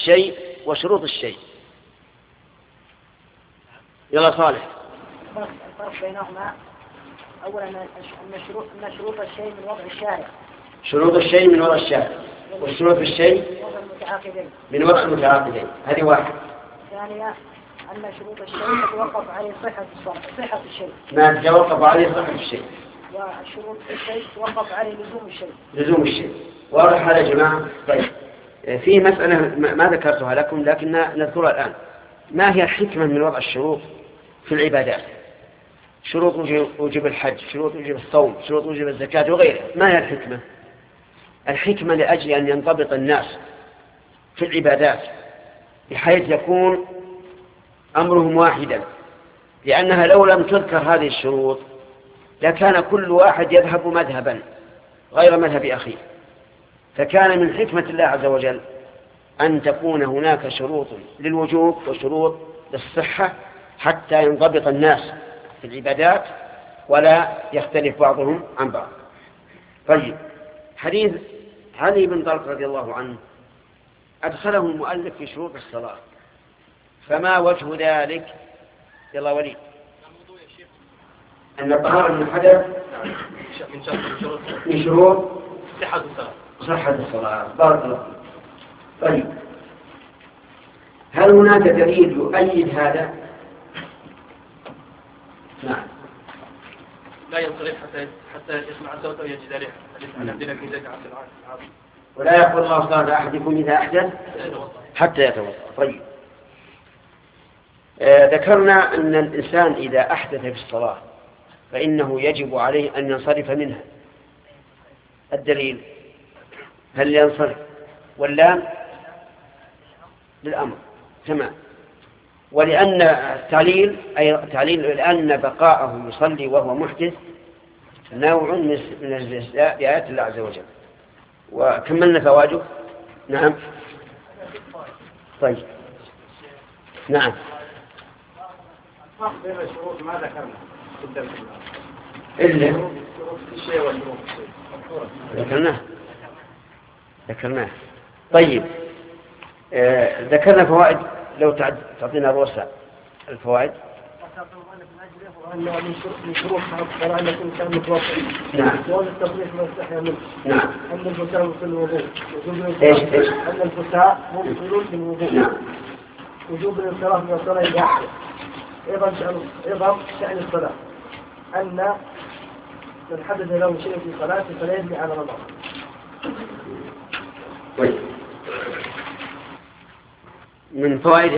الشيء وشروط الشيء. يلا صالح. الفرق بينهما أولا أن شروط الشيء من وضع الشارع. شروط الشيء من وضع الشارع، وشروط الشيء من وضع المتعاقدين. هذه واحد. ثانيا أن شروط الشيء تتوقف عليه صحة الشيء. ما تتوقف عليه صحة الشيء. وشروط الشيء تتوقف عليه لزوم الشيء. واضح هذا يا جماعة؟ طيب، في مسألة ما ذكرتها لكم لكن نذكرها الآن. ما هي الحكمة من وضع الشروط في العبادات؟ شروط وجب الحج، شروط وجب الصوم، شروط وجب الزكاة وغيرها. ما هي الحكمة؟ الحكمة لأجل أن ينضبط الناس في العبادات بحيث يكون أمرهم واحدا، لأنها لو لم تذكر هذه الشروط لكان كل واحد يذهب مذهبا غير مذهب أخيه. فكان من حكمة الله عز وجل أن تكون هناك شروط للوجوب وشروط للصحة حتى ينضبط الناس في العبادات ولا يختلف بعضهم عن بعض. طيب، حديث علي بن طلق رضي الله عنه أدخله المؤلف في شروط الصلاة، فما وجه ذلك؟ يلا وليد. أن الطهارة من الحدث من شروط صحة الصلاة. بارك الله. طيب، هل هناك دليل يؤيد هذا؟ نعم. لا ينصرف حتى يسمع الصوت ويجد ريحه. ولا يقول الله صلاة أحدكم إذا أحدث حتى يتوضأ. طيب، ذكرنا أن الإنسان إذا أحدث في الصلاة فإنه يجب عليه أن ينصرف منها. الدليل؟ هل ينصرف؟ واللام للأمر. تمام. ولأن التعليل أي تعليل لأن بقاءه يصلي وهو محدث نوع من الاستهزاء بآيات الله عز وجل. وكملنا فواجب. نعم. طيب، نعم. بين الشروط ما ذكرنا إلا شروط الشيء وشروط الشيء ذكرناه. طيب، ذكرنا فوائد. لو تعطينا رؤوسها الفوائد. من شروط الصلاة أن يكون الإنسان متوضئ. نعم. وأن التصريح ما يستحيا منه. نعم. أن الفتاة مبطل الوضوء. إيش؟ أن الفتاة مبطل بالوضوء. نعم. وجوب الانصراف من الصلاة إلى أحد. أيضا شأن الصلاة أن من حدث له شيء في صلاته فلا يبني على رمضان. من فوائد